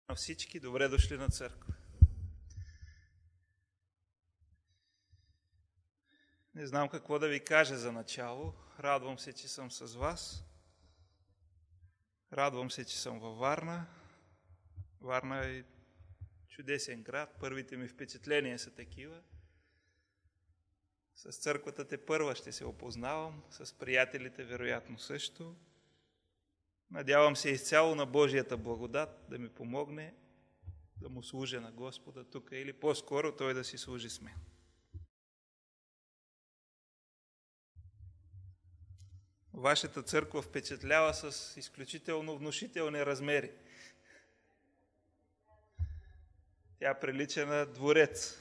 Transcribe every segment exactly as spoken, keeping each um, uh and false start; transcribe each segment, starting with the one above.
На всички, добре дошли на църква. Не знам какво да ви кажа за начало. Радвам се, че съм с вас. Радвам се, че съм във Варна. Варна е чудесен град. Първите ми впечатления са такива. С църквата те първа ще се опознавам, с приятелите вероятно също. Надявам се изцяло на Божията благодат да ми помогне да му служа на Господа тук, или по-скоро Той да си служи с мен. Вашата църква впечатлява с изключително внушителни размери. Тя прилича на дворец.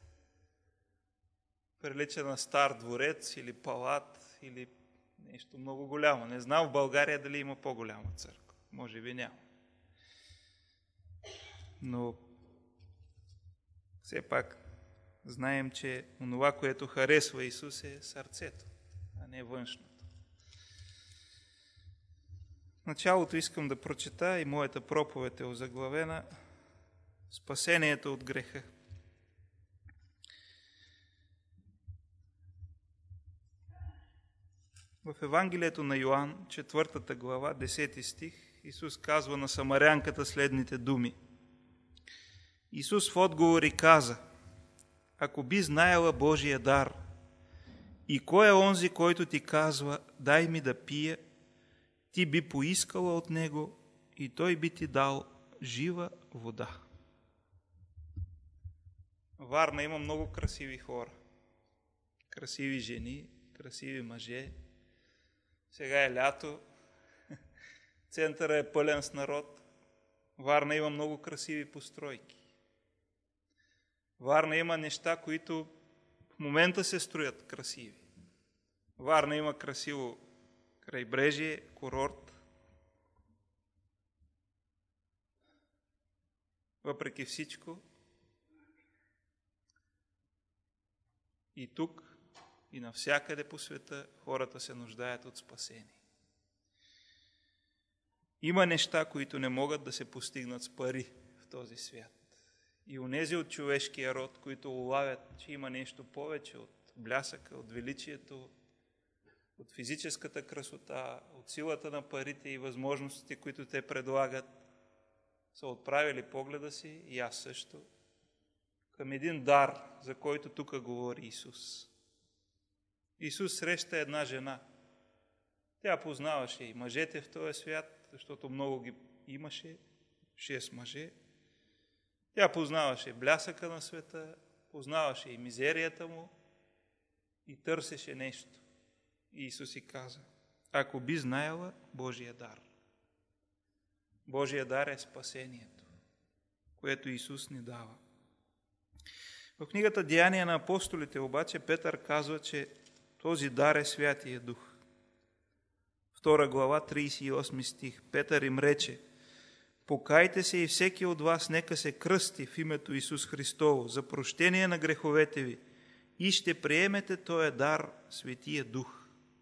Прилича на стар дворец или палат, или нещо много голямо. Не знам в България дали има по-голяма църква. Може би няма. Но все пак знаем, че онова, което харесва Исус, е сърцето, а не външното. В началото искам да прочета, и моята проповед е озаглавена "Спасението от греха". В Евангелието на Йоан, четвъртата глава, десети стих, Исус казва на самарянката следните думи. Исус в отговор и каза: "Ако би знаела Божия дар, и кой е онзи, който ти казва, дай ми да пия, ти би поискала от него и той би ти дал жива вода." В Варна има много красиви хора. Красиви жени, красиви мъже. Сега е лято, центъра е пълен с народ. Варна има много красиви постройки. Варна има неща, които в момента се строят красиви. Варна има красиво крайбрежие, курорт. Въпреки всичко, и тук, и навсякъде по света хората се нуждаят от спасение. Има неща, които не могат да се постигнат с пари в този свят. И онези от човешкия род, които улавят, че има нещо повече от блясъка, от величието, от физическата красота, от силата на парите и възможностите, които те предлагат, са отправили погледа си, и аз също, към един дар, за който тук говори Исус. Исус среща една жена. Тя познаваше и мъжете в този свят, защото много ги имаше, шест мъже. Тя познаваше блясъка на света, познаваше и мизерията му и търсеше нещо. И Исус и каза: "Ако би знаела Божия дар." Божия дар е спасението, което Исус ни дава. В книгата Деяния на апостолите обаче Петър казва, че този дар е Святия Дух. Втора глава, тридесет и осми стих. Петър им рече: "Покайте се и всеки от вас нека се кръсти в името Исус Христово за прощение на греховете ви и ще приемете този дар, Светия Дух."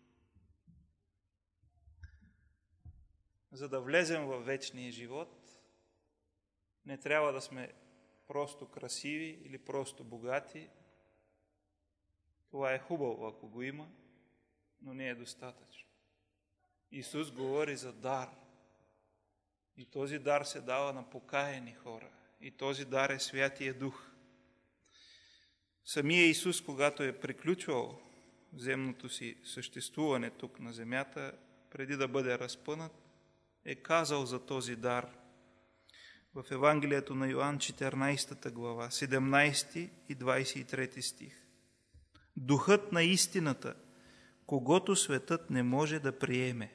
За да влезем в вечния живот, не трябва да сме просто красиви или просто богати. Това е хубаво, ако го има, но не е достатъчно. Исус говори за дар. И този дар се дава на покаяни хора. И този дар е Святия Дух. Самия Исус, когато е приключвал земното си съществуване тук на земята, преди да бъде разпънат, е казал за този дар в Евангелието на Йоан, четиринадесета глава, седемнадесети и двадесет и трети стих. "Духът на истината, когото светът не може да приеме."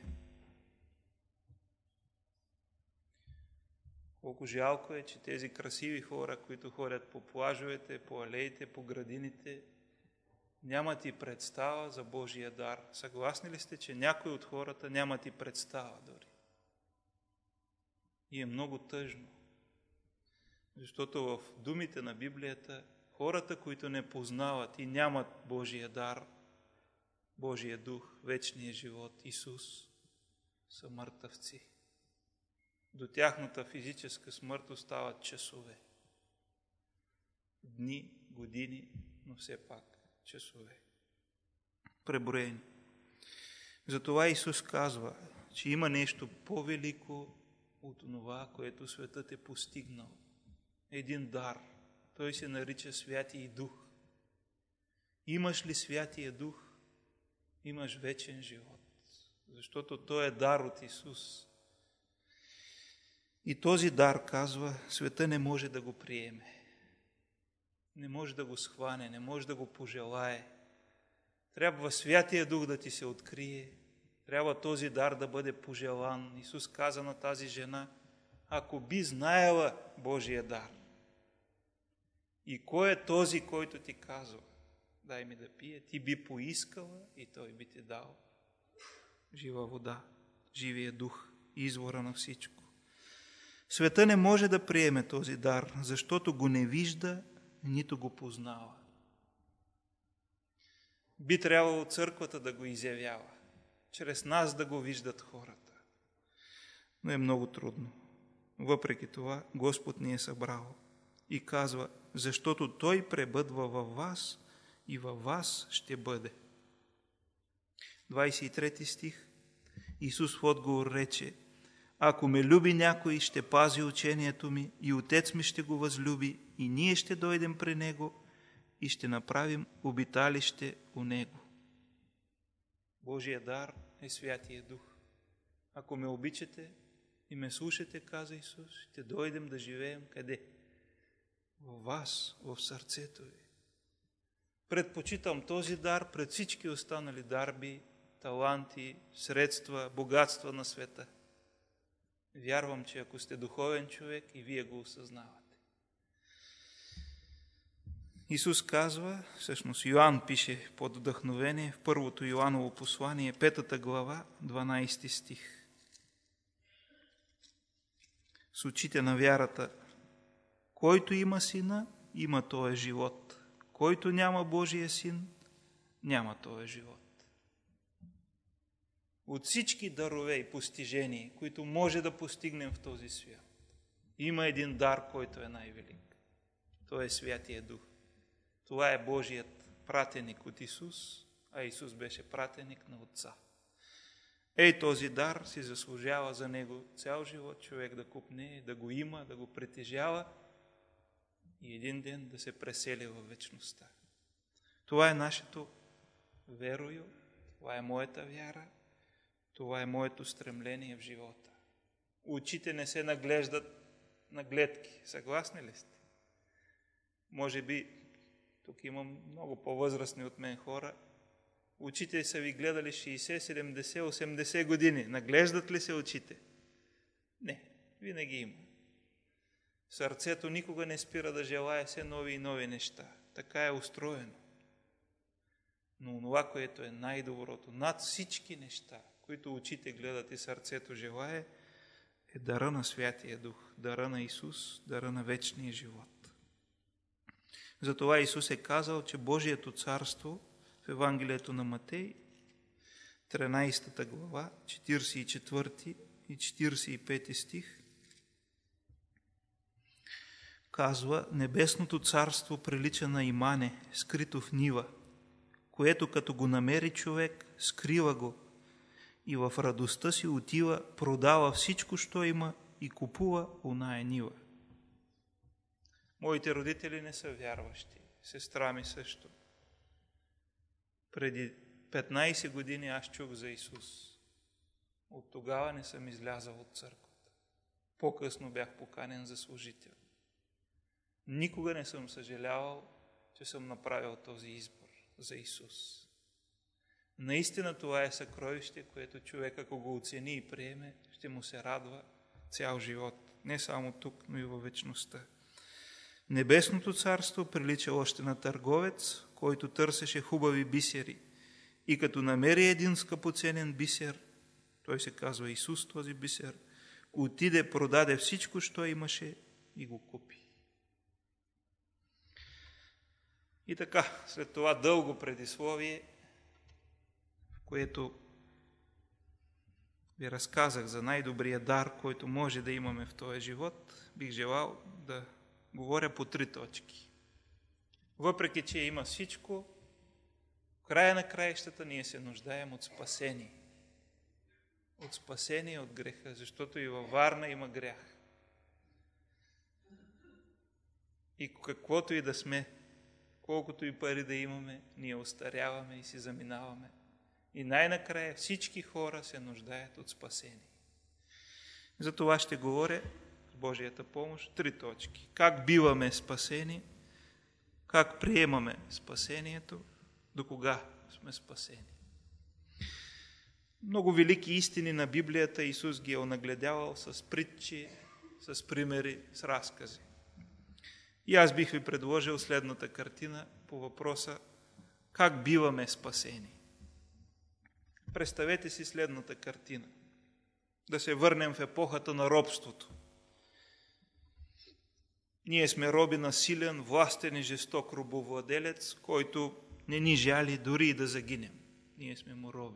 Колко жалко е, че тези красиви хора, които ходят по плажовете, по алеите, по градините, нямат и представа за Божия дар. Съгласни ли сте, че някои от хората нямат и представа дори? И е много тъжно, защото в думите на Библията хората, които не познават и нямат Божия дар, Божия дух, вечния живот, Исус, са мъртъвци. до тяхната физическа смърт остават часове. Дни, години, но все пак часове. Преброени. Затова Исус казва, че има нещо по-велико от това, което светът е постигнал. Един дар. Той се нарича Святий Дух. Имаш ли Святия Дух, имаш вечен живот. Защото той е дар от Исус. И този дар, казва, света не може да го приеме. Не може да го схване, не може да го пожелае. Трябва Святия Дух да ти се открие. Трябва този дар да бъде пожелан. Исус каза на тази жена, ако би знаела Божия дар. И кой е този, който ти казва, дай ми да пия, ти би поискала и той би ти дал жива вода, живия дух, извора на всичко. Света не може да приеме този дар, защото го не вижда, нито го познава. Би трябвало църквата да го изявява, чрез нас да го виждат хората. Но е много трудно. Въпреки това, Господ ни е събрал и казва, защото Той пребъдва във вас и във вас ще бъде. двадесет и трети стих. Исус в отговор рече, ако ме люби някой, ще пази учението ми и Отец ми ще го възлюби и ние ще дойдем при Него и ще направим обиталище у Него. Божия дар е Святия Дух. Ако ме обичате и ме слушате, каза Исус, ще дойдем да живеем къде? Във вас, в сърцето ви. Предпочитам този дар пред всички останали дарби, таланти, средства, богатства на света. Вярвам, че ако сте духовен човек и вие го осъзнавате. Исус казва, всъщност Йоан пише под вдъхновение в първото Йоаново послание, петата глава, дванадесети стих. С очите на вярата, който има сина, има този живот. Който няма Божия син, няма този живот. От всички дарове и постижения, които може да постигнем в този свят, има един дар, който е най-велик. Той е Святия Дух. Това е Божият пратеник от Исус, а Исус беше пратеник на Отца. Ей, този дар си заслужава за него цял живот човек да купне, да го има, да го притежава и един ден да се пресели във вечността. Това е нашето верою, това е моята вяра, това е моето стремление в живота. Очите не се наглеждат на гледки. Съгласни ли сте? Може би, тук имам много по-възрастни от мен хора, очите са ви гледали шейсет, седемдесет, осемдесет години. Наглеждат ли се очите? Не, винаги има. Сърцето никога не спира да желае все нови и нови неща. Така е устроено. Но това, което е най-доброто, над всички неща, които очите гледат и сърцето желае, е дара на Святия Дух, дара на Исус, дара на вечния живот. Затова Исус е казал, че Божието царство в Евангелието на Матей, тринадесета глава, четиридесет и четвърти и четиридесет и пети стих, казва, небесното царство прилича на имане, скрито в нива, което като го намери човек, скрива го и в радостта си отива, продава всичко, що има и купува оная нива. Моите родители не са вярващи, сестра ми също. Преди петнадесет години аз чух за Исус. От тогава не съм излязал от църквата. По-късно бях поканен за служител. Никога не съм съжалявал, че съм направил този избор за Исус. Наистина това е съкровище, което човек, ако го оцени и приеме, ще му се радва цял живот. Не само тук, но и във вечността. Небесното царство прилича още на търговец, който търсеше хубави бисери. И като намери един скъпоценен бисер, той се казва Исус, този бисер, отиде, продаде всичко, що имаше и го купи. И така, след това дълго предисловие, в което ви разказах за най-добрия дар, който може да имаме в този живот, бих желал да говоря по три точки. Въпреки че има всичко, в края на краищата ние се нуждаем от спасение. От спасение от греха, защото и във Варна има грях. И каквото и да сме, колкото и пари да имаме, ние остаряваме и си заминаваме. И най-накрая всички хора се нуждаят от спасение. За това ще говоря с Божията помощ три точки. Как биваме спасени, как приемаме спасението, до кога сме спасени. Много велики истини на Библията Исус ги е онагледявал с притчи, с примери, с разкази. И аз бих ви предложил следната картина по въпроса как биваме спасени. Представете си следната картина. Да се върнем в епохата на робството. Ние сме роби на силен, властен и жесток робовладелец, който не ни жали дори и да загинем. Ние сме му роби.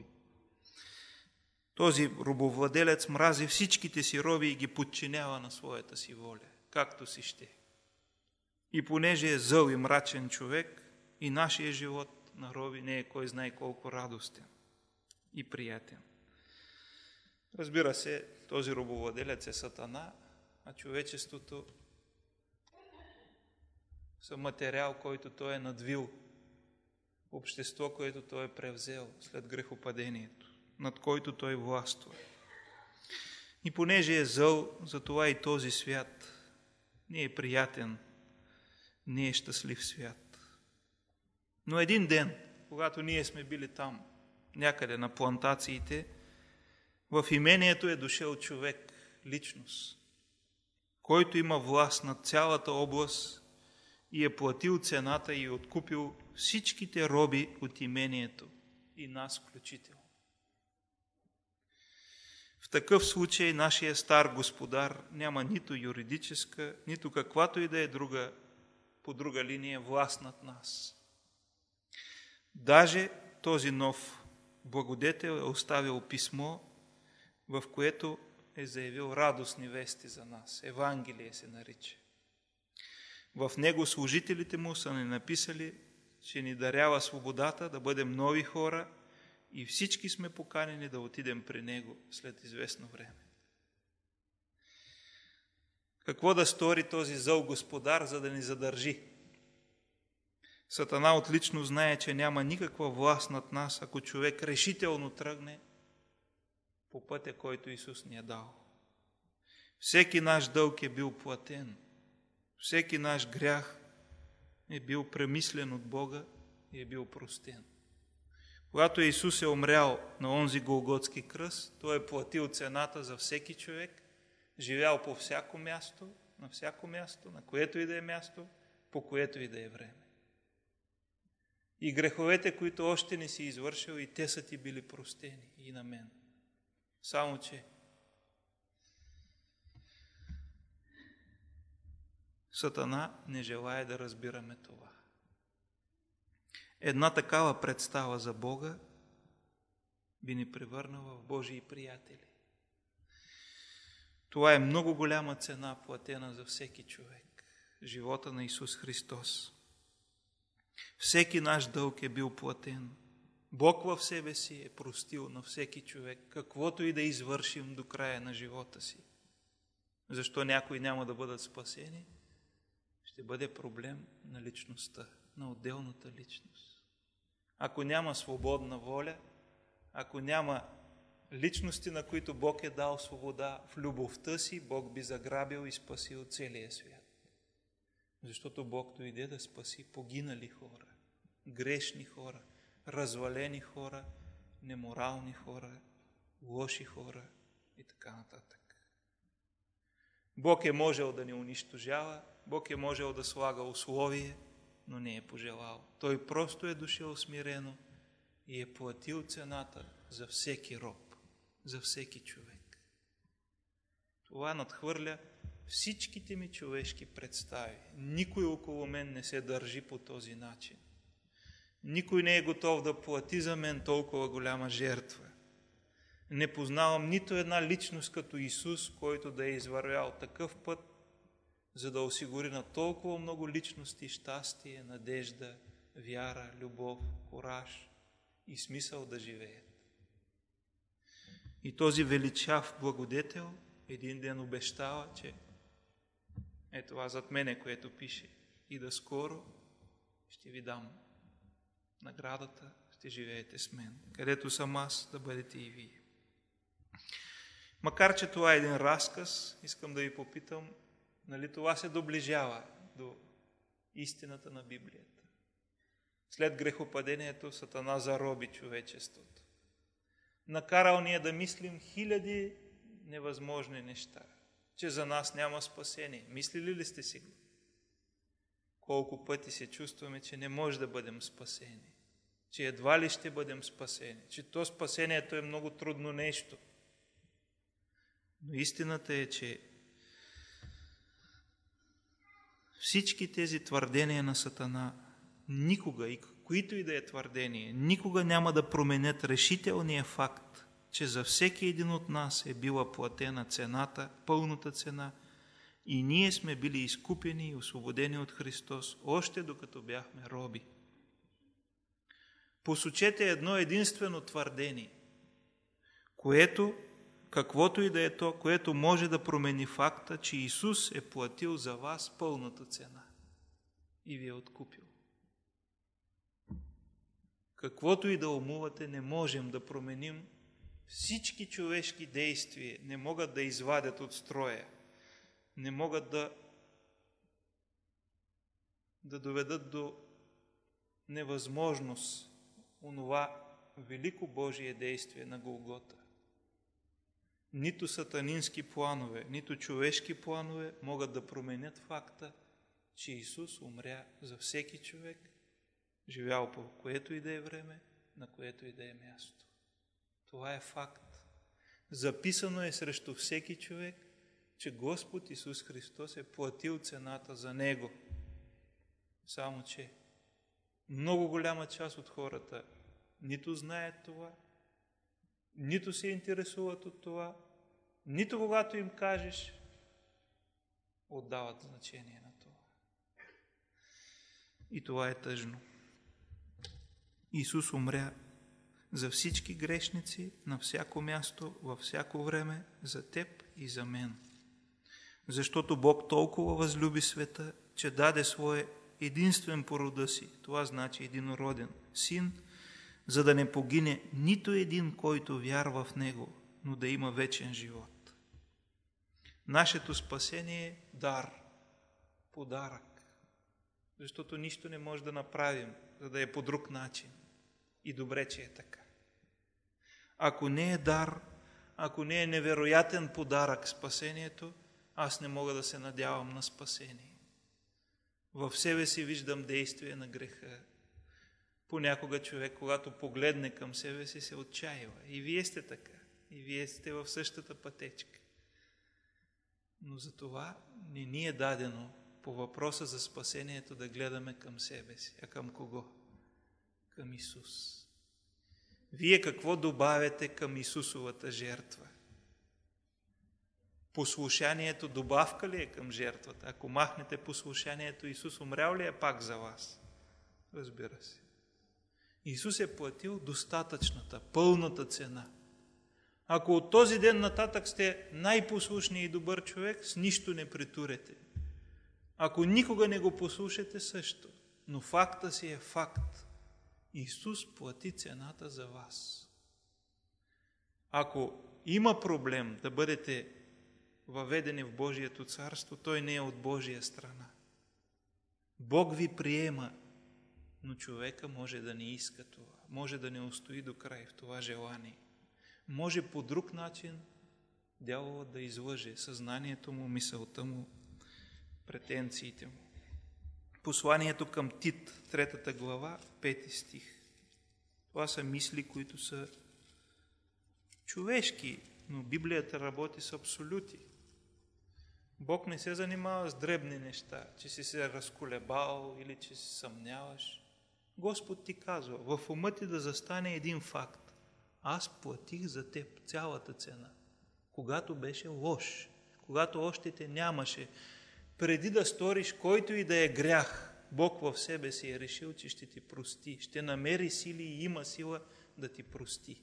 Този робовладелец мрази всичките си роби и ги подчинява на своята си воля, както си ще. И понеже е зъл и мрачен човек, и нашия живот на роби не е кой знае колко радостен и приятен. Разбира се, този робовладелец е Сатана, а човечеството са материал, който той е надвил, общество, което той е превзел след грехопадението, над който той властва. И понеже е зъл, затова и този свят не е приятен, не е щастлив свят. Но един ден, когато ние сме били там, някъде на плантациите, в имението е дошъл човек, личност, който има власт над цялата област и е платил цената и откупил всичките роби от имението и нас включително. В такъв случай нашия стар господар няма нито юридическа, нито каквато и да е друга, по друга линия власт над нас. Даже този нов благодетел е оставил писмо, в което е заявил радостни вести за нас. Евангелие се нарича. В него служителите му са ни написали, че ни дарява свободата да бъдем нови хора и всички сме поканени да отидем при него след известно време. Какво да стори този зъл господар, за да ни задържи? Сатана отлично знае, че няма никаква власт над нас, ако човек решително тръгне по пътя, който Исус ни е дал. Всеки наш дълг е бил платен. Всеки наш грях е бил премислен от Бога и е бил простен. Когато Исус е умрял на онзи голготски кръст, Той е платил цената за всеки човек, живял по всяко място, на всяко място, на което и да е място, по което и да е време. И греховете, които още не си извършил, и те са ти били простени, и на мен. Само че Сатана не желае да разбираме това. Една такава представа за Бога би ни превърнала в Божии приятели. Това е много голяма цена, платена за всеки човек. Живота на Исус Христос. Всеки наш дълг е бил платен. Бог в себе си е простил на всеки човек, каквото и да извършим до края на живота си. Защо някои няма да бъдат спасени? Ще бъде проблем на личността, на отделната личност. Ако няма свободна воля, ако няма личности, на които Бог е дал свобода в любовта си, Бог би заграбил и спасил целия свят. Защото Бог дойде да спаси погинали хора, грешни хора, развалени хора, неморални хора, лоши хора и така нататък. Бог е можел да ни унищожава, Бог е можел да слага условие, но не е пожелал. Той просто е дошъл смирено и е платил цената за всеки роб, за всеки човек. Това надхвърля всичките ми човешки представи. Никой около мен не се държи по този начин. Никой не е готов да плати за мен толкова голяма жертва. Не познавам нито една личност като Исус, който да е извървял такъв път, за да осигури на толкова много личности щастие, надежда, вяра, любов, кураж и смисъл да живеят. И този величав благодетел един ден обещава, че е това зад мене, което пише, и да скоро ще ви дам наградата, ще живеете с мен. Където съм аз, да бъдете и вие. Макар че това е един разказ, искам да ви попитам, нали това се доближава до истината на Библията? След грехопадението Сатана зароби човечеството. Накарал ние да мислим хиляди невъзможни неща, че за нас няма спасение. Мислили ли сте си? Колко пъти се чувстваме, че не може да бъдем спасени, че едва ли ще бъдем спасени, че то спасението е много трудно нещо. Но истината е, че всички тези твърдения на Сатана никога, и които и да е твърдение, никога няма да променят решителния факт, че за всеки един от нас е била платена цената, пълната цена, и ние сме били изкупени и освободени от Христос, още докато бяхме роби. Посочете едно единствено твърдение, което, каквото и да е то, което може да промени факта, че Исус е платил за вас пълната цена и ви е откупил. Каквото и да умувате, не можем да променим. Всички човешки действия не могат да извадят от строя, не могат да, да доведат до невъзможност онова велико Божие действие на Голгота. Нито сатанински планове, нито човешки планове могат да променят факта, че Исус умря за всеки човек, живял по което и да е време, на което и да е място. Това е факт. Записано е срещу всеки човек, че Господ Исус Христос е платил цената за него. Само че много голяма част от хората нито знаят това, нито се интересуват от това, нито когато им кажеш, отдават значение на това. И това е тъжно. Исус умря за всички грешници, на всяко място, във всяко време, за теб и за мен. Защото Бог толкова възлюби света, че даде своя единствен по рода си, това значи единороден син, за да не погине нито един, който вярва в Него, но да има вечен живот. Нашето спасение е дар, подарък, защото нищо не може да направим, за да е по друг начин. И добре, че е така. Ако не е дар, ако не е невероятен подарък спасението, аз не мога да се надявам на спасение. В себе си виждам действие на греха. Понякога човек, когато погледне към себе си, се отчаива. И вие сте така. И вие сте в същата пътечка. Но за това не ни е дадено по въпроса за спасението да гледаме към себе си. А към кого? Към Исус. Вие какво добавяте към Исусовата жертва? Послушанието добавка ли е към жертвата? Ако махнете послушанието, Исус умрял ли е пак за вас? Разбира се. Исус е платил достатъчната, пълната цена. Ако от този ден нататък сте най-послушният и добър човек, с нищо не притурете. Ако никога не го послушате, също. Но факта си е факт. Исус плати цената за вас. Ако има проблем да бъдете въведени в Божието царство, той не е от Божия страна. Бог ви приема, но човека може да не иска това, може да не устои до край в това желание. Може по друг начин дяволът да излъже съзнанието му, мисълта му, претенциите му. Посланието към Тит, третата глава, пети стих. Това са мисли, които са човешки, но Библията работи с абсолюти. Бог не се занимава с дребни неща, че си се разколебал или че си съмняваш. Господ ти казва, в ума ти да застане един факт. Аз платих за теб цялата цена, когато беше лош, когато още те нямаше. Преди да сториш който и да е грях, Бог в себе си е решил, че ще ти прости, ще намери сили и има сила да ти прости.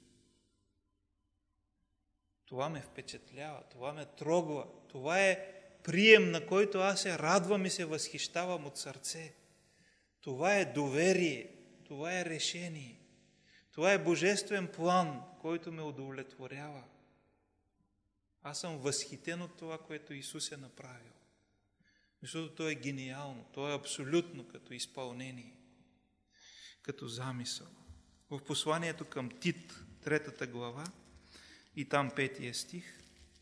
Това ме впечатлява, това ме трогва, това е прием, на който аз се радвам и се възхищавам от сърце. Това е доверие, това е решение, това е божествен план, който ме удовлетворява. Аз съм възхитен от това, което Исус е направил. Защото то е гениално, то е абсолютно като изпълнение, като замисъл. В посланието към Тит, третата глава, и там петия стих,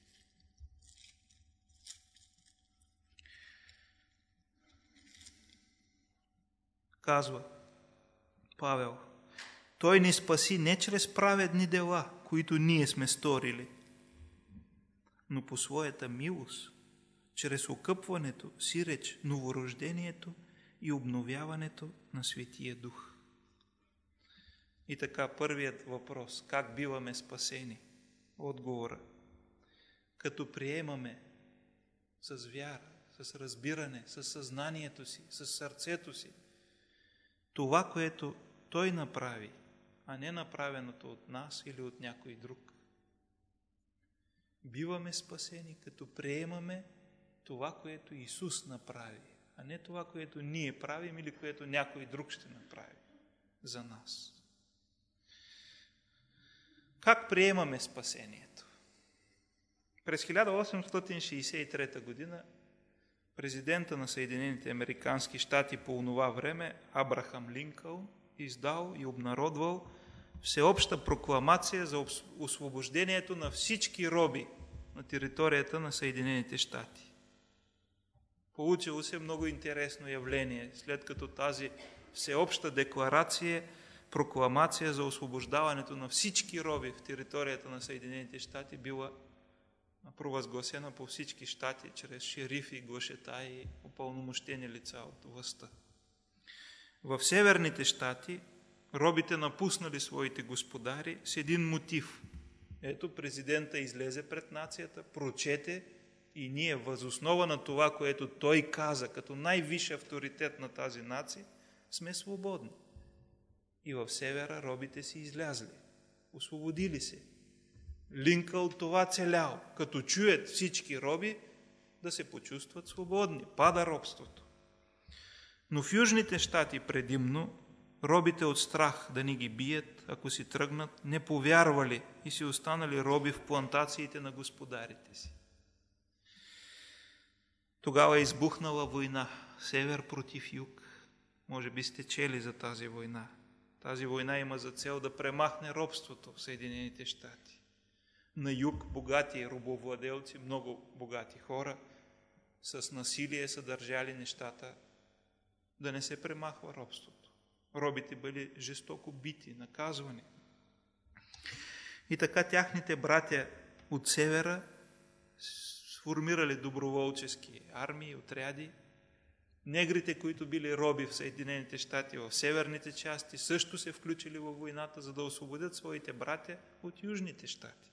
казва Павел: Той ни спаси не чрез праведни дела, които ние сме сторили, но по своята милост, чрез окъпването, сиреч новорождението и обновяването на Светия Дух. И така, първият въпрос: как биваме спасени? Отговора: като приемаме с вяра, с разбиране, с съзнанието си, с сърцето си това, което Той направи, а не направеното от нас или от някой друг. Биваме спасени, като приемаме това, което Исус направи, а не това, което ние правим или което някой друг ще направи за нас. Как приемаме спасението? През хиляда осемстотин шейсет и трета година президента на Съединените американски щати по онова време, Абрахам Линкълн, издал и обнародвал всеобща прокламация за освобождението на всички роби на територията на Съединените щати. Получило се много интересно явление, след като тази всеобща декларация, прокламация за освобождаването на всички роби в територията на Съединените щати била провъзгласена по всички щати чрез шерифи, глашета и упълномощени лица от властта. В северните щати робите напуснали своите господари с един мотив. Ето, президента излезе пред нацията, прочете и ние възоснова на това, което той каза като най-висш авторитет на тази нация, сме свободни. И в севера робите си излязли, освободили се. Линкълн това целял, като чуят всички роби, да се почувстват свободни. Пада робството. Но в южните щати предимно, робите от страх да ни ги бият, ако си тръгнат, не повярвали и си останали роби в плантациите на господарите си. Тогава е избухнала война, север против юг. Може би сте чели за тази война. Тази война има за цел да премахне робството в Съединените щати. На юг богати робовладелци, много богати хора, с насилие са държали нещата да не се премахва робството. Робите били жестоко бити, наказвани. И така тяхните братя от севера сформирали доброволчески армии, отряди. Негрите, които били роби в Съединените щати в северните части, също се включили във войната, за да освободят своите братя от южните щати.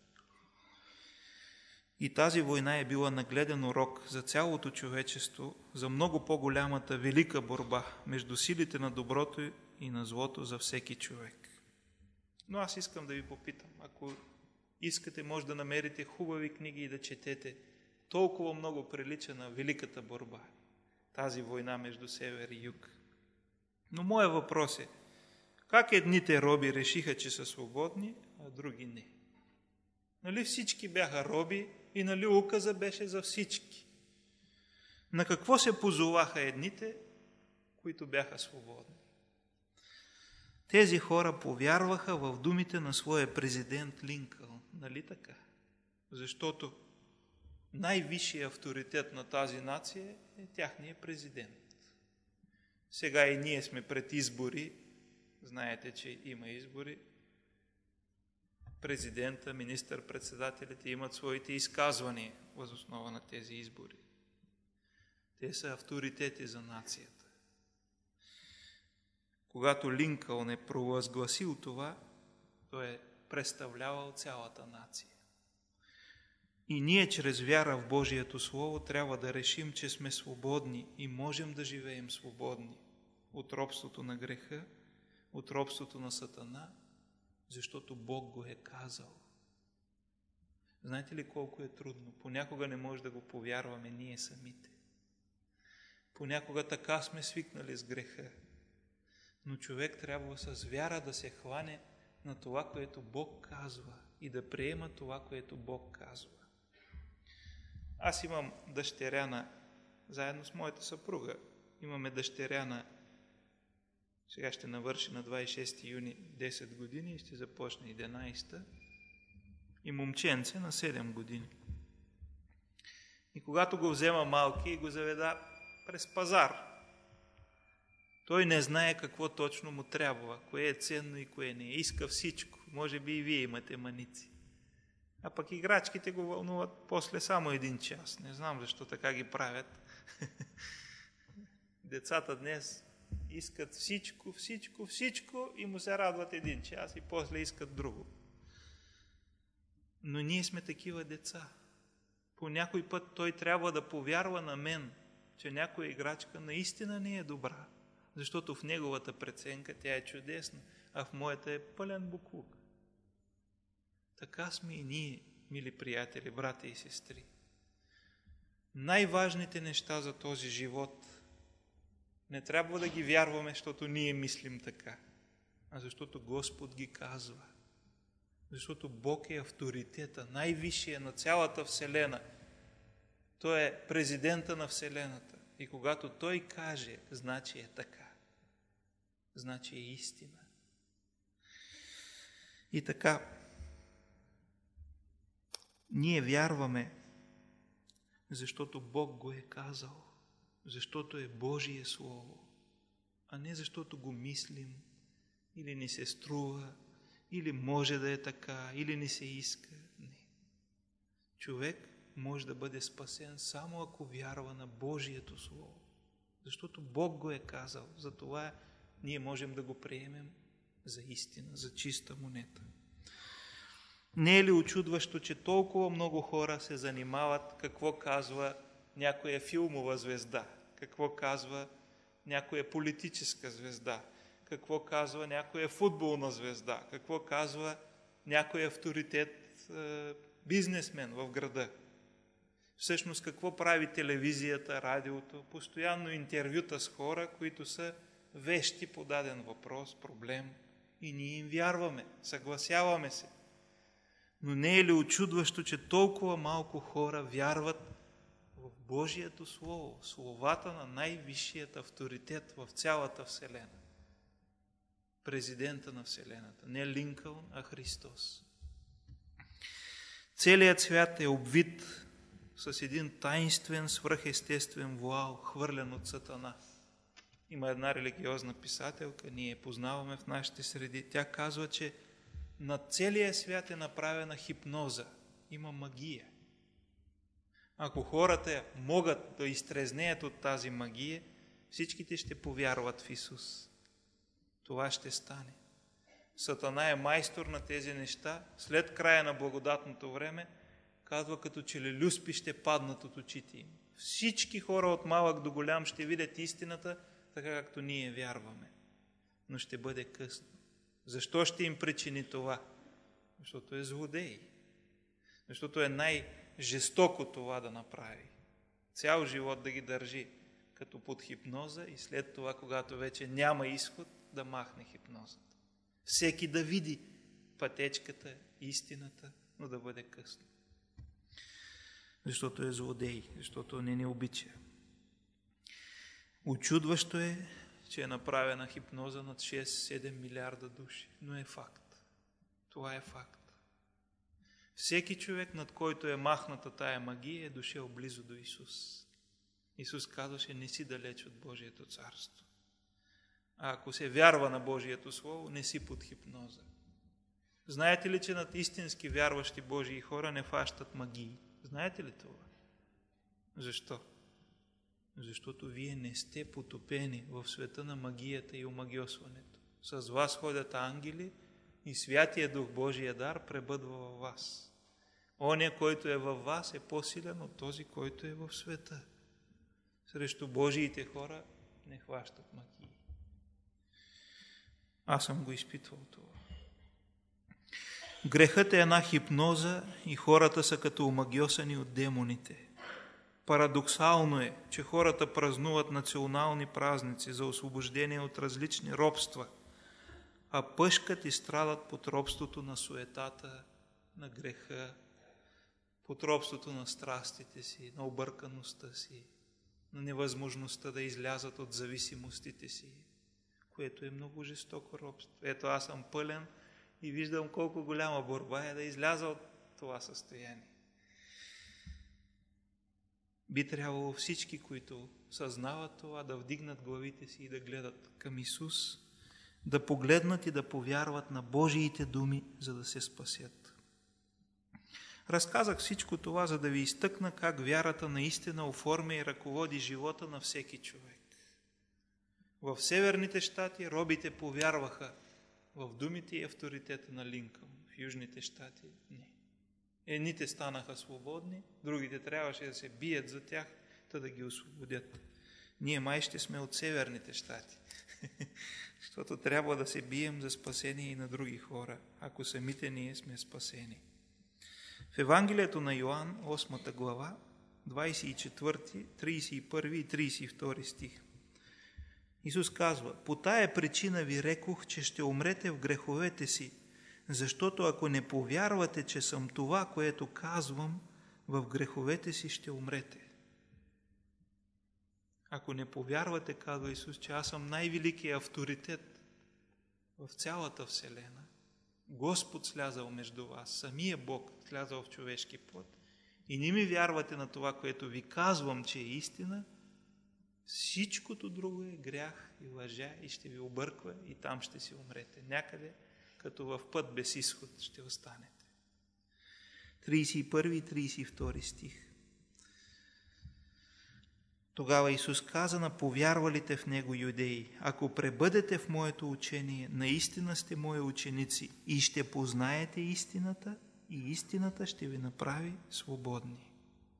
И тази война е била нагледен урок за цялото човечество, за много по-голямата велика борба между силите на доброто и на злото за всеки човек. Но аз искам да ви попитам, ако искате, може да намерите хубави книги и да четете. Толкова много прилича на великата борба, тази война между север и юг. Но моят въпрос е, как едните роби решиха, че са свободни, а други не? Нали всички бяха роби и нали указа беше за всички? На какво се позоваха едните, които бяха свободни? Тези хора повярваха в думите на своя президент Линкълн. Нали така? Защото най-висшият авторитет на тази нация е тяхният президент. Сега и ние сме пред избори. Знаете, че има избори. Президента, министър-председателите имат своите изказвания въз основа на тези избори. Те са авторитети за нацията. Когато Линкълн е провъзгласил това, то е представлявал цялата нация. И ние чрез вяра в Божието Слово трябва да решим, че сме свободни и можем да живеем свободни от робството на греха, от робството на Сатана, защото Бог го е казал. Знаете ли колко е трудно? Понякога не може да го повярваме ние самите. Понякога така сме свикнали с греха. Но човек трябва с вяра да се хване на това, което Бог казва и да приема това, което Бог казва. Аз имам дъщеря на, заедно с моята съпруга, имаме дъщеря на, сега ще навърши на двадесет и шести юни десет години и ще започне единадесета, и момченце на седем години. И когато го взема малки и го заведа през пазар, той не знае какво точно му трябва, кое е ценно и кое не е. Иска всичко. Може би и вие имате маници. А пък играчките го вълнуват после само един час. Не знам защо така ги правят. Децата днес искат всичко, всичко, всичко и му се радват един час и после искат друго. Но ние сме такива деца. По някой път той трябва да повярва на мен, че някоя играчка наистина не е добра, защото в неговата преценка тя е чудесна, а в моята е пълен буклук. Така сме и ние, мили приятели, брати и сестри. Най-важните неща за този живот не трябва да ги вярваме, защото ние мислим така, а защото Господ ги казва. Защото Бог е авторитета, най-висшия на цялата Вселена. Той е президента на Вселената. И когато Той каже, значи е така. Значи е истина. И така, ние вярваме, защото Бог го е казал, защото е Божие Слово, а не защото го мислим, или ни се струва, или може да е така, или ни се иска. Не. Човек може да бъде спасен само ако вярва на Божието Слово, защото Бог го е казал, затова ние можем да го приемем за истина, за чиста монета. Не е ли очудващо, че толкова много хора се занимават какво казва някоя филмова звезда, какво казва някоя политическа звезда, какво казва някоя футболна звезда, какво казва някой авторитет, бизнесмен в града. Всъщност какво прави телевизията, радиото? Постоянно интервюта с хора, които са вещи по даден въпрос, проблем, и ние им вярваме, съгласяваме се. Но не е ли очудващо, че толкова малко хора вярват в Божието Слово, словата на най-висшият авторитет в цялата Вселена? Президента на Вселената. Не Линкълн, а Христос. Целият свят е обвит с един таинствен, свръхестествен вуал, хвърлен от Сатана. Има една религиозна писателка, ние я познаваме в нашите среди. Тя казва, че над целия свят е направена хипноза. Има магия. Ако хората могат да изтрезнеят от тази магия, всичките ще повярват в Исус. Това ще стане. Сатана е майстор на тези неща. След края на благодатното време, казва, като че ли люспи ще паднат от очите им. Всички хора от малък до голям ще видят истината, така както ние вярваме. Но ще бъде късно. Защо ще им причини това? Защото е злодей. Защото е най-жестоко това да направи. Цял живот да ги държи като под хипноза и след това, когато вече няма изход, да махне хипнозата. Всеки да види пътечката, истината, но да бъде късно. Защото е злодей, защото не ни обича. Очудващо е, че е направена хипноза над шест-седем милиарда души, но е факт. Това е факт. Всеки човек, над който е махната тая магия, е дошъл близо до Исус. Исус казваше, не си далеч от Божието царство. А ако се вярва на Божието Слово, не си под хипноза. Знаете ли, че над истински вярващи Божии хора не фащат магии? Знаете ли това? Защо? Защото вие не сте потопени в света на магията и омагьосването. С вас ходят ангели, и Святия Дух, Божия дар, пребъдва във вас. Оня, който е във вас, е по-силен от този, който е в света. Срещу Божиите хора не хващат мъки. Аз съм го изпитвал това. Грехът е една хипноза и хората са като омагьосани от демоните. Парадоксално е, че хората празнуват национални празници за освобождение от различни робства, а пъшкат и страдат под робството на суетата, на греха, под робството на страстите си, на объркаността си, на невъзможността да излязат от зависимостите си, което е много жестоко робство. Ето, аз съм пълен и виждам колко голяма борба е да изляза от това състояние. Би трябвало всички, които съзнават това, да вдигнат главите си и да гледат към Исус, да погледнат и да повярват на Божиите думи, за да се спасят. Разказах всичко това, за да ви изтъкна как вярата наистина оформя и ръководи живота на всеки човек. В Северните щати робите повярваха в думите и авторитета на Линкълн. В Южните щати не. Едните станаха свободни, другите трябваше да се бият за тях, та да ги освободят. Ние май ще сме от Северните щати, защото трябва да се бием за спасение и на други хора, ако самите ние сме спасени. В Евангелието на Йоан, осмата глава, двадесет и четвърти, тридесет и първи и тридесет и втори стих. Исус казва: по тая причина ви рекох, че ще умрете в греховете си, защото ако не повярвате, че съм това, което казвам, в греховете си ще умрете. Ако не повярвате, казва Исус, че аз съм най-великият авторитет в цялата вселена, Господ слязал между вас, самия Бог слязал в човешки плът, и не ми вярвате на това, което ви казвам, че е истина, всичкото друго е грях и лъжа и ще ви обърква и там ще си умрете. Някъде, като в път без изход, ще останете. тридесет и първи и тридесет и втори стих. Тогава Исус каза на повярвалите в Него юдеи: ако пребъдете в моето учение, наистина сте мои ученици и ще познаете истината, и истината ще ви направи свободни.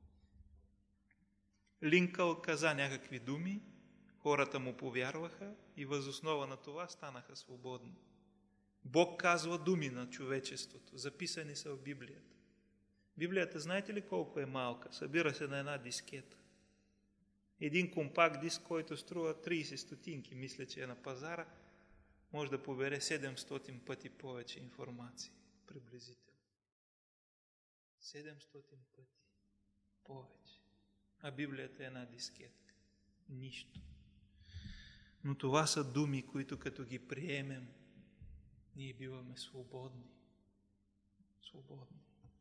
Линкъл каза някакви думи, хората му повярваха и въз основа на това станаха свободни. Бог казва думи на човечеството, записани са в Библията. Библията, знаете ли колко е малка? Събира се на една дискета. Един компакт диск, който струва тридесет стотинки, мисля, че е на пазара, може да побере седемстотин пъти повече информация, приблизително. седемстотин пъти повече. А Библията е една дискетка. Нищо. Но това са думи, които като ги приемем, ние биваме свободни. Свободни.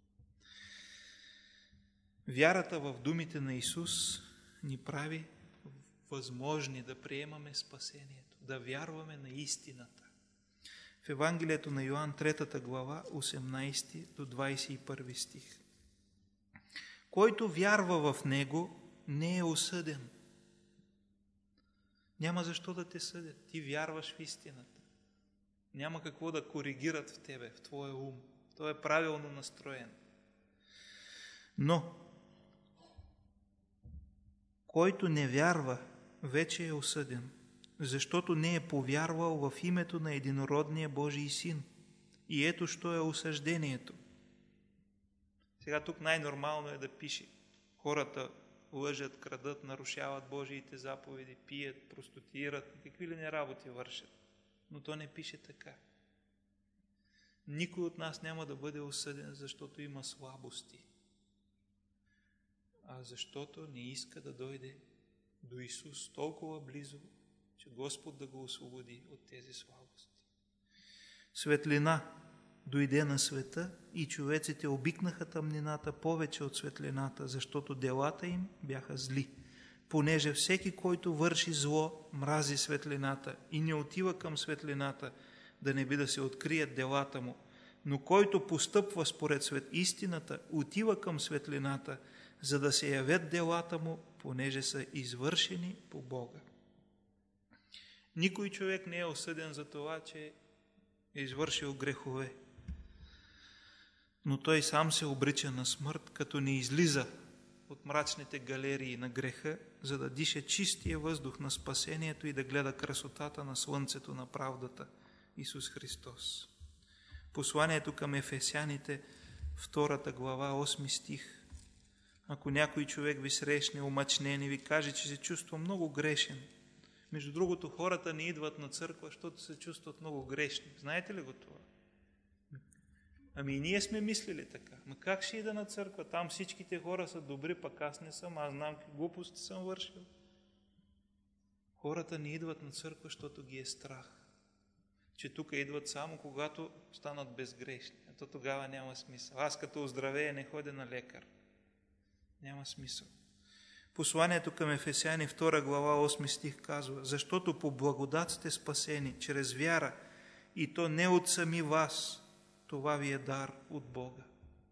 Вярата в думите на Исус ни прави възможни да приемаме спасението, да вярваме на истината. В Евангелието на Йоан, трета глава, осемнадесети до двадесет и първи стих. Който вярва в Него, не е осъден. Няма защо да те съдят. Ти вярваш в истината. Няма какво да коригират в тебе, в твоя ум. Той е правилно настроен. Но който не вярва, вече е осъден, защото не е повярвал в името на единородния Божий Син. И ето що е осъждението. Сега тук най-нормално е да пише: хората лъжат, крадат, нарушават Божиите заповеди, пият, простотират, какви ли не работи вършат. Но то не пише така. Никой от нас няма да бъде осъден, защото има слабости, а защото не иска да дойде до Исус толкова близо, че Господ да го освободи от тези слабости. Светлина дойде на света и човеците обикнаха тъмнината повече от светлината, защото делата им бяха зли. Понеже всеки, който върши зло, мрази светлината и не отива към светлината, да не би да се открият делата му. Но който постъпва според свет истината, отива към светлината, за да се явят делата му, понеже са извършени по Бога. Никой човек не е осъден за това, че е извършил грехове. Но той сам се обрича на смърт, като не излиза от мрачните галерии на греха, за да диша чистия въздух на спасението и да гледа красотата на слънцето на правдата, Исус Христос. Посланието към Ефесяните, втората глава, осми стих. Ако някой човек ви срещне омъчнен и ви каже, че се чувства много грешен, между другото, хората не идват на църква, защото се чувстват много грешни. Знаете ли го това? Ами и ние сме мислили така. Ма как ще ида на църква? Там всичките хора са добри, пък аз не съм. Аз знам какви глупости съм вършил. Хората не идват на църква, защото ги е страх. Че тук идват само когато станат безгрешни. А то тогава няма смисъл. Аз като оздравея не ходя на лекар. Няма смисъл. Посланието към Ефесяни, втора глава, осми стих казва: защото по благодат сте спасени чрез вяра, и то не от сами вас, това ви е дар от Бога.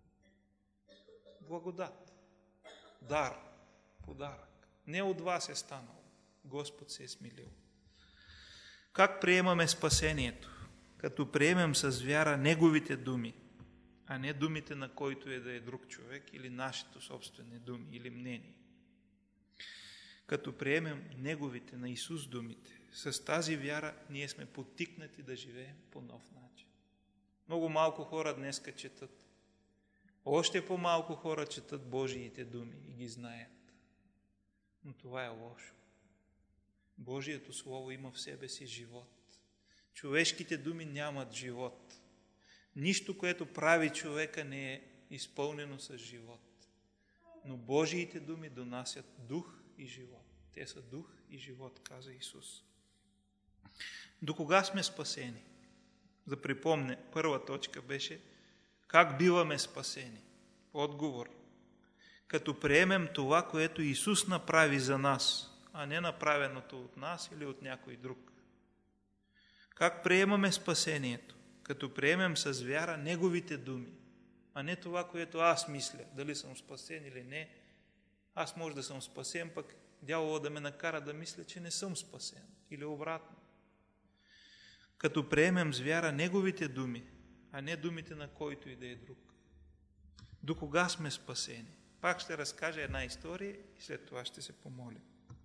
Благодат. Дар. Подарък. Не от вас е станало. Господ се е смилил. Как приемаме спасението? Като приемем с вяра Неговите думи, а не думите на който е да е друг човек или нашите собствени думи или мнение. Като приемем Неговите, на Исус думите, с тази вяра ние сме подтикнати да живеем по нов начин. Много малко хора днеска четат. Още по-малко хора четат Божиите думи и ги знаят. Но това е лошо. Божието Слово има в себе си живот. Човешките думи нямат живот. Нищо, което прави човека, не е изпълнено с живот. Но Божиите думи донасят дух и живот. Те са дух и живот, каза Исус. До кога сме спасени? Да припомня, първа точка беше как биваме спасени. Отговор: като приемем това, което Исус направи за нас, а не направеното от нас или от някой друг. Как приемаме спасението? Като приемем с вяра Неговите думи, а не това, което аз мисля, дали съм спасен или не. Аз може да съм спасен, пък дявола да ме накара да мисля, че не съм спасен. Или обратно. Като приемем с вяра Неговите думи, а не думите на който и да е друг. До кога сме спасени? Пак ще разкажа една история и след това ще се помоля.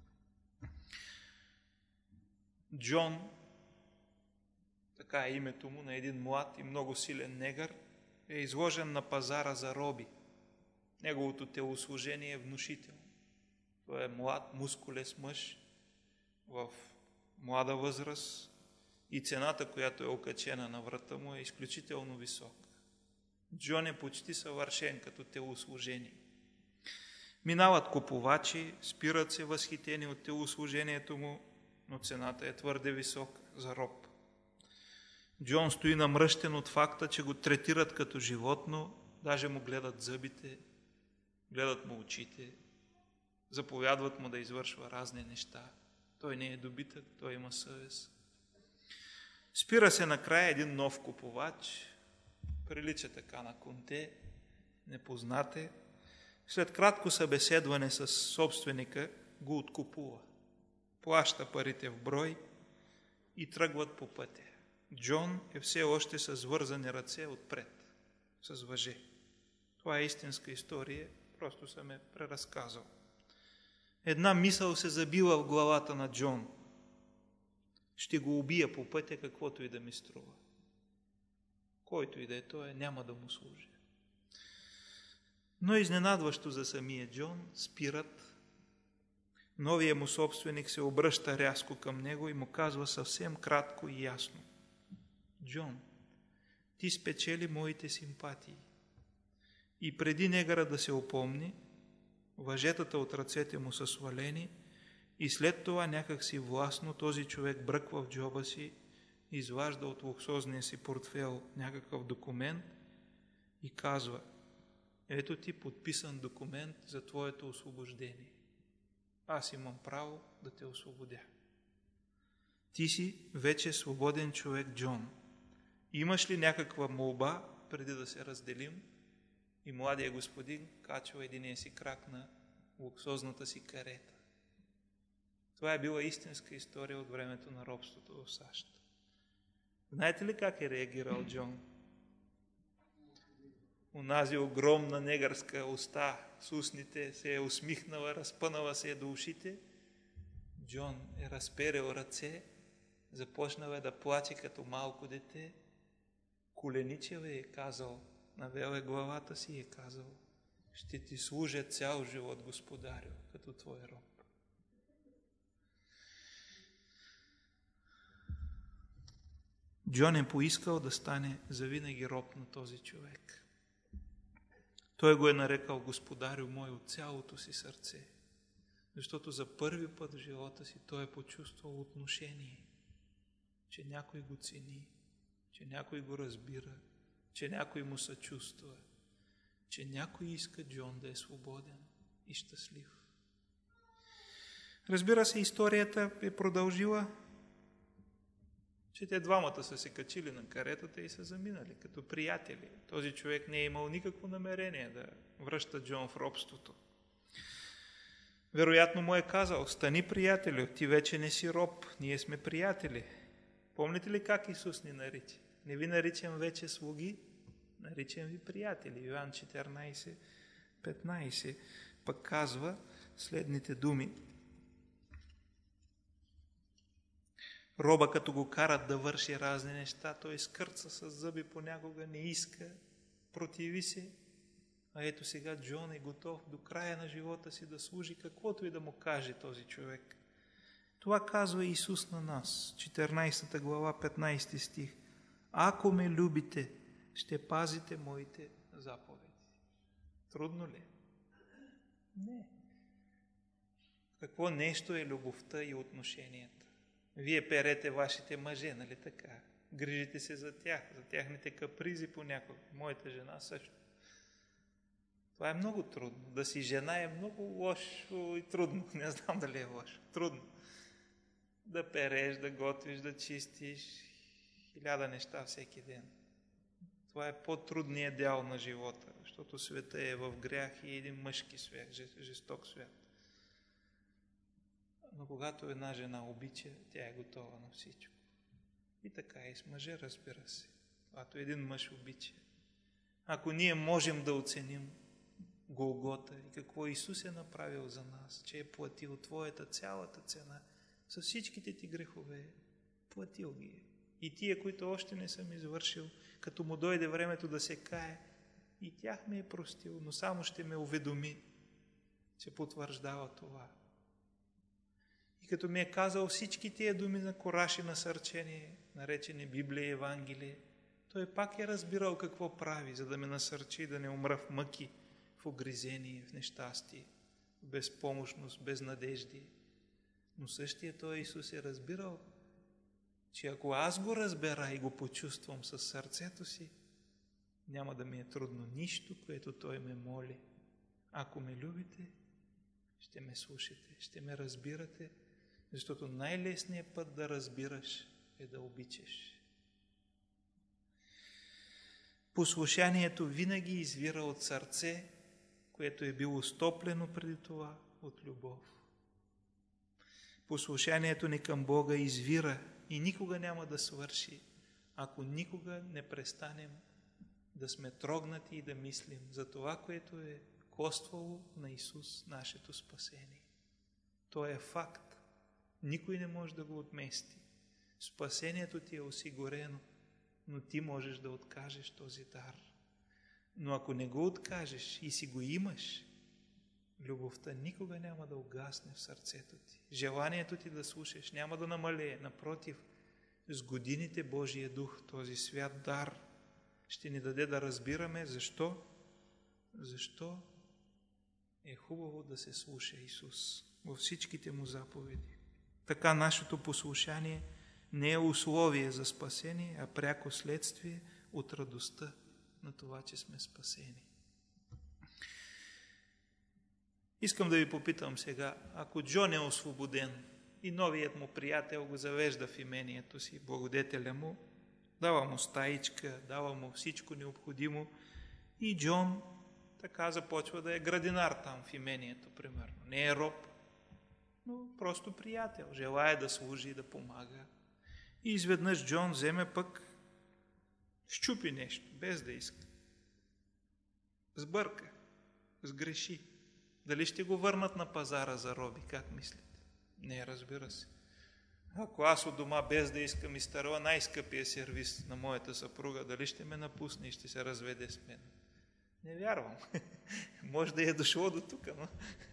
Джон, така е името му, на един млад и много силен негър, е изложен на пазара за роби. Неговото телослужение е внушително. Той е млад, мускулес мъж в млада възраст и цената, която е окачена на врата му, е изключително висока. Джон е почти съвършен като телослужение. Минават купувачи, спират се възхитени от телослужението му, но цената е твърде висока за роб. Джон стои намръщен от факта, че го третират като животно, даже му гледат зъбите, гледат му очите, заповядват му да извършва разни неща. Той не е добитък, той има съвест. Спира се накрая един нов купувач, прилича така на конте, непознате. След кратко събеседване с собственика го откупува. Плаща парите в брой и тръгват по пътя. Джон е все още с вързани ръце отпред, с въже. Това е истинска история, просто съм я преразказал. Една мисъл се забила в главата на Джон. Ще го убия по пътя, каквото и да ми струва. Който и да е той, няма да му служи. Но изненадващо за самия Джон, спират. Новия му собственик се обръща рязко към него и му казва съвсем кратко и ясно: Джон, ти спечели моите симпатии. И преди негъра да се опомни, въжетата от ръцете му са свалени и след това някак си властно този човек бръква в джоба си, изважда от луксозния си портфел някакъв документ и казва: ето ти подписан документ за твоето освобождение. Аз имам право да те освободя. Ти си вече свободен човек, Джон. Имаш ли някаква молба преди да се разделим? И младия господин качва единия си крак на луксозната си карета. Това е била истинска история от времето на робството в САЩ. Знаете ли как е реагирал Джон? Унази огромна негърска уста с устните се е усмихнала, разпънала се е до ушите. Джон е разперил ръце, започнал е да плаче като малко дете, коленичил е и казал, навел е главата си и е казал: ще ти служа цял живот, Господарю, като твой роб. Джон е поискал да стане завинаги роб на този човек. Той го е нарекал Господарю мой от цялото си сърце, защото за първи път в живота си той е почувствал отношение, че някой го цени, че някой го разбира, че някой му съчувства, че някой иска Джон да е свободен и щастлив. Разбира се, историята е продължила, че те двамата са се качили на каретата и са заминали като приятели. Този човек не е имал никакво намерение да връща Джон в робството. Вероятно му е казал: стани, приятелю, ти вече не си роб, ние сме приятели. Помните ли как Исус ни нарича? Не ви наричам вече слуги, наричам ви приятели. Йоан четиринайсет петнайсет пък казва следните думи: роба като го карат да върши разни неща, той скърца с зъби, понякога не иска, противи се. А ето сега Джон е готов до края на живота си да служи каквото и да му каже този човек. Това казва Исус на нас, четиринайсета глава, петнайсети стих. Ако ме любите, ще пазите моите заповеди. Трудно ли? Не. Какво нещо е любовта и отношенията? Вие перете вашите мъже, нали така? Грижите се за тях, за тяхните капризи понякога. Моята жена също. Това е много трудно. Да си жена е много лошо и трудно. Не знам дали е лошо. Трудно. Да переш, да готвиш, да чистиш. Хиляда неща всеки ден. Това е по-трудният дял на живота, защото света е в грях и един мъжки свят, жесток свят. Но когато една жена обича, тя е готова на всичко. И така и с мъже, разбира се. Когато един мъж обича. Ако ние можем да оценим Голгота и какво Исус е направил за нас, че е платил твоята цялата цена, с всичките ти грехове, платил ги е. И тия, които още не съм извършил, като му дойде времето да се кае, и тях ме е простил, но само ще ме уведоми, че потвърждава това. И като ми е казал всички тия думи на кораж и насърчение, наречени Библия и Евангелие, той пак е разбирал какво прави, за да ме насърчи да не умра в мъки, в огризение, в нещастие, в безпомощност, без надежди. Но същия той Исус е разбирал, че ако аз го разбера и го почувствам със сърцето си, няма да ми е трудно нищо, което той ме моли. Ако ме любите, ще ме слушате, ще ме разбирате, защото най-лесният път да разбираш е да обичаш. Послушанието винаги извира от сърце, което е било стоплено преди това от любов. Послушанието ни към Бога извира и никога няма да свърши, ако никога не престанем да сме трогнати и да мислим за това, което е коствало на Исус нашето спасение. То е факт. Никой не може да го отмести. Спасението ти е осигурено, но ти можеш да откажеш този дар. Но ако не го откажеш и си го имаш, любовта никога няма да угасне в сърцето ти. Желанието ти да слушаш няма да намалее. Напротив, с годините Божия дух, този свят дар, ще ни даде да разбираме защо, защо е хубаво да се слуша Исус във всичките му заповеди. Така нашето послушание не е условие за спасение, а пряко следствие от радостта на това, че сме спасени. Искам да ви попитам сега, ако Джон е освободен и новият му приятел го завежда в имението си, благодетеля му, дава му стаичка, дава му всичко необходимо и Джон така започва да е градинар там в имението, примерно. Не е роб, но просто приятел. Желая да служи и да помага. И изведнъж Джон вземе пък, щупи нещо, без да иска. Сбърка, сгреши. Дали ще го върнат на пазара за роби, как мислите? Не, разбира се. Ако аз от дома без да искам изтърва най-скъпия сервис на моята съпруга, дали ще ме напусне и ще се разведе с мен? Не вярвам. Може да е дошло до тук, но...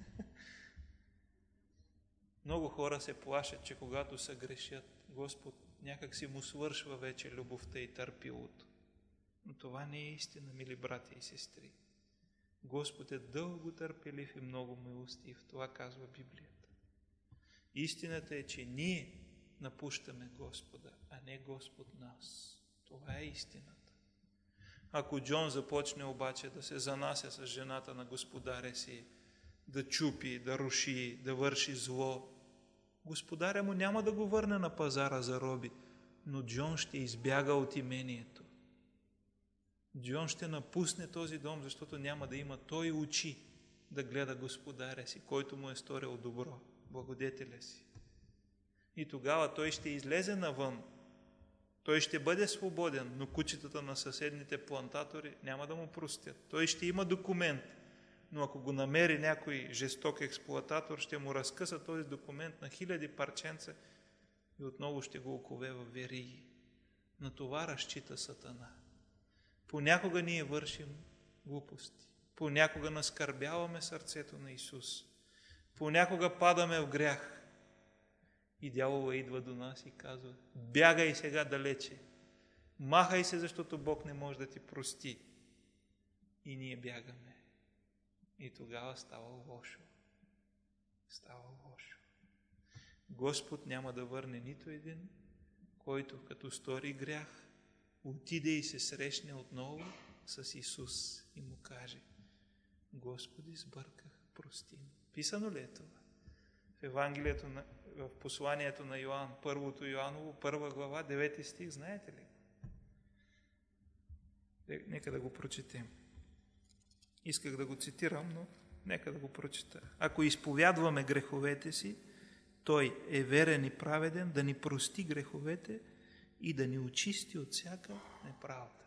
Много хора се плашат, че когато се грешат, Господ някак си му свършва вече любовта и търпилото. Но това не е истина, мили брати и сестри. Господ е дълго търпелив и много милостив. Това казва Библията. Истината е, че ние напущаме Господа, а не Господ нас. Това е истината. Ако Джон започне обаче да се занася с жената на господаря си, да чупи, да руши, да върши зло, господаря му няма да го върне на пазара за роби, но Джон ще избяга от имението. Джон ще напусне този дом, защото няма да има той очи да гледа господаря си, който му е сторил добро, благодетеля си. И тогава той ще излезе навън. Той ще бъде свободен, но кучетата на съседните плантатори няма да му простят. Той ще има документ, но ако го намери някой жесток експлоататор, ще му разкъса този документ на хиляди парченца и отново ще го окове в вериги. На това разчита Сатана. Понякога ние вършим глупости. Понякога наскърбяваме сърцето на Исус. Понякога падаме в грях. И дявола идва до нас и казва: бягай сега далече. Махай се, защото Бог не може да ти прости. И ние бягаме. И тогава става лошо. Става лошо. Господ няма да върне нито един, който като стори грях, отиде и се срещне отново с Исус и му каже: Господи, сбърках, прости ми. Писано ли е това? В Евангелието, на, в посланието на Йоан, първото Йоаново, първа глава, девети стих, знаете ли? Нека да го прочетем. Исках да го цитирам, но нека да го прочета. Ако изповядваме греховете си, Той е верен и праведен да ни прости греховете и да ни очисти от всяка неправда.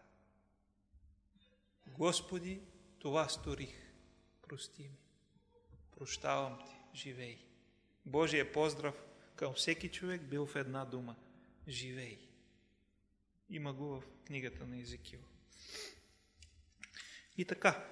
Господи, това сторих. Прости ми. Прощавам ти. Живей. Божия поздрав към всеки човек бил в една дума. Живей. Има го в книгата на Езекил. И така,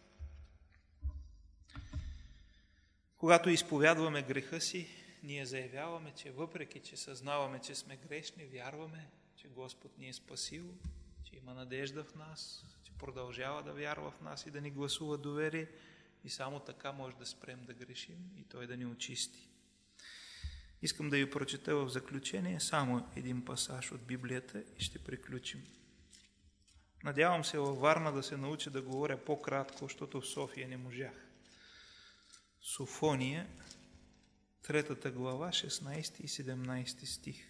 когато изповядваме греха си, ние заявяваме, че въпреки, че съзнаваме, че сме грешни, вярваме, че Господ ни е спасил, че има надежда в нас, че продължава да вярва в нас и да ни гласува доверие, и само така може да спрем да грешим и Той да ни очисти. Искам да ви прочета в заключение само един пасаж от Библията и ще приключим. Надявам се във Варна да се науча да говоря по-кратко, защото в София не можах. Софония, третата глава, шестнайсети и седемнайсети стих.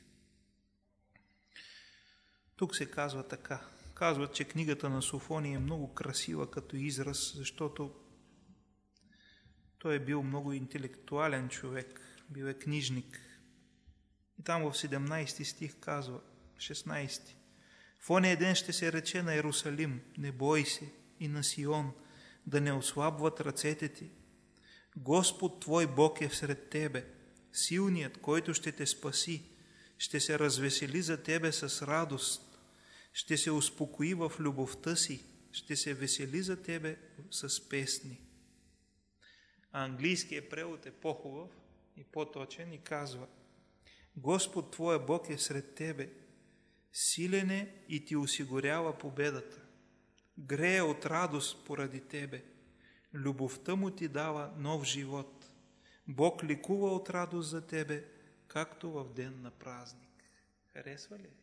Тук се казва така. Казват, че книгата на Софония е много красива като израз, защото той е бил много интелектуален човек, бил е книжник. И там в седемнайсети стих казва, шестнайсети. В ония ден ще се рече на Иерусалим: не бой се, и на Сион, да не ослабват ръцете ти. Господ твой Бог е всред тебе, силният, който ще те спаси, ще се развесели за тебе с радост, ще се успокои в любовта си, ще се весели за тебе с песни. А английският превод е по-хубав и по-точен и казва: Господ твоя Бог е сред тебе, силен е и ти осигурява победата. Грее от радост поради тебе. Любовта му ти дава нов живот. Бог ликува от радост за тебе, както в ден на празник. Харесва ли?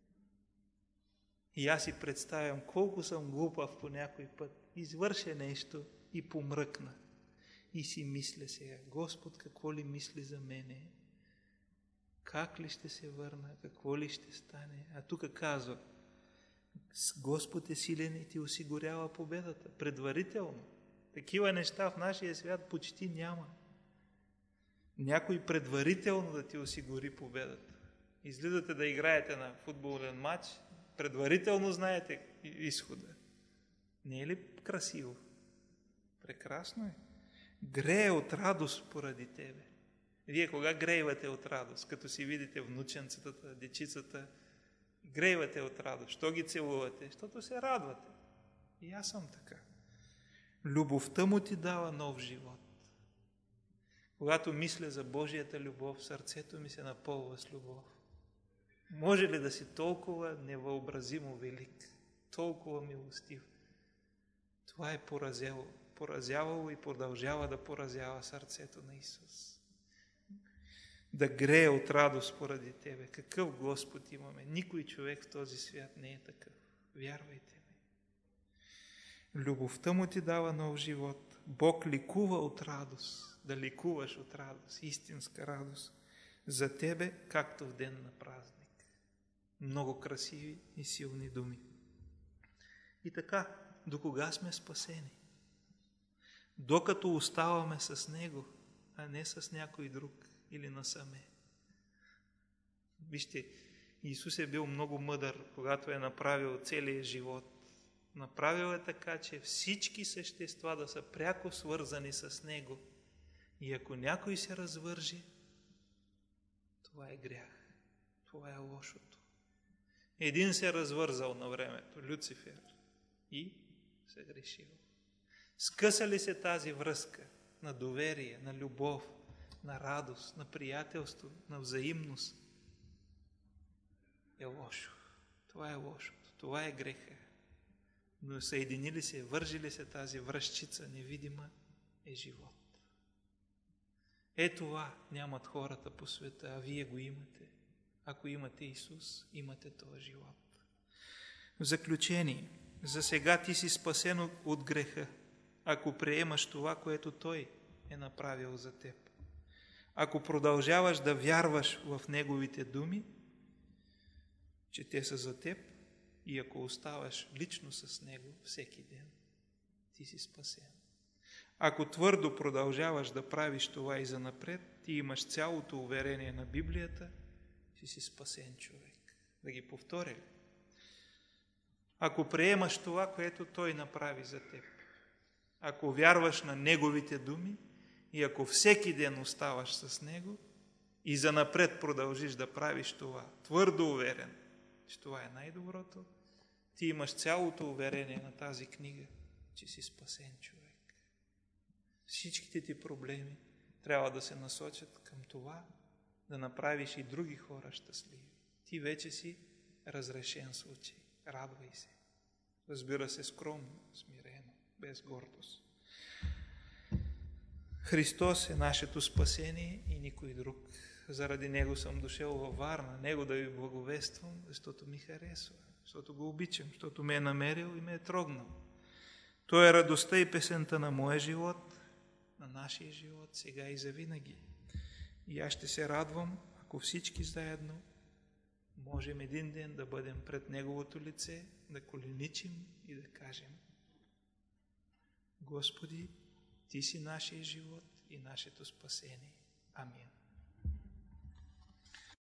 И аз си представям колко съм глупав по някой път. Извърша нещо и помръкна. И си мисля сега: Господ какво ли мисли за мене? Как ли ще се върна? Какво ли ще стане? А тук казва: Господ е силен и ти осигурява победата. Предварително. Такива неща в нашия свят почти няма. Някой предварително да ти осигури победата. Излизате да играете на футболен матч, предварително знаете изхода. Не е ли красиво? Прекрасно е. Грее от радост поради тебе. Вие кога грейвате от радост? Като си видите внученцата, дечицата, грейвате от радост. Що ги целувате? Защото се радвате. И аз съм така. Любовта му ти дава нов живот. Когато мисля за Божията любов, сърцето ми се напълва с любов. Може ли да си толкова невъобразимо велик, толкова милостив? Това е поразяло, поразявало и продължава да поразява сърцето на Исус. Да грее от радост поради тебе. Какъв Господ имаме? Никой човек в този свят не е такъв. Вярвайте ми. Любовта му ти дава нов живот. Бог ликува от радост. Да ликуваш от радост. Истинска радост. За тебе, както в ден на празник. Много красиви и силни думи. И така, до кога сме спасени? Докато оставаме с Него, а не с някой друг или насаме. Вижте, Исус е бил много мъдър, когато е направил целия живот. Направил е така, че всички същества да са пряко свързани с Него. И ако някой се развържи, това е грях. Това е лошото. Един се развързал на времето, Люцифер, и се грешил. Скъса ли се тази връзка на доверие, на любов, на радост, на приятелство, на взаимност, е лошо. Това е лошото. Това е греха. Но съединили се, вържили се тази връзчица невидима, е живот. Е това нямат хората по света, а вие го имате. Ако имате Исус, имате този живот. В заключение, за сега ти си спасен от греха, ако приемаш това, което Той е направил за теб. Ако продължаваш да вярваш в Неговите думи, че те са за теб, и ако оставаш лично с Него всеки ден, ти си спасен. Ако твърдо продължаваш да правиш това и занапред, ти имаш цялото уверение на Библията, ти си спасен човек. Да ги повторя ли? Ако приемаш това, което Той направи за теб, ако вярваш на Неговите думи и ако всеки ден оставаш с Него и занапред продължиш да правиш това, твърдо уверен, че това е най-доброто, ти имаш цялото уверение на тази книга, че си спасен човек. Всичките ти проблеми трябва да се насочат към това, да направиш и други хора щастливи. Ти вече си разрешен случай. Радвай се. Разбира се, скромно, смирено, без гордост. Христос е нашето спасение и никой друг. Заради Него съм дошъл във Варна, Него да ви благовествам, защото ми харесва, защото го обичам, защото ме е намерил и ме е трогнал. Той е радостта и песента на моя живот, на нашия живот, сега и завинаги. И аз ще се радвам, ако всички заедно можем един ден да бъдем пред Неговото лице, да коленичим и да кажем: Господи, Ти си нашия живот и нашето спасение. Амин.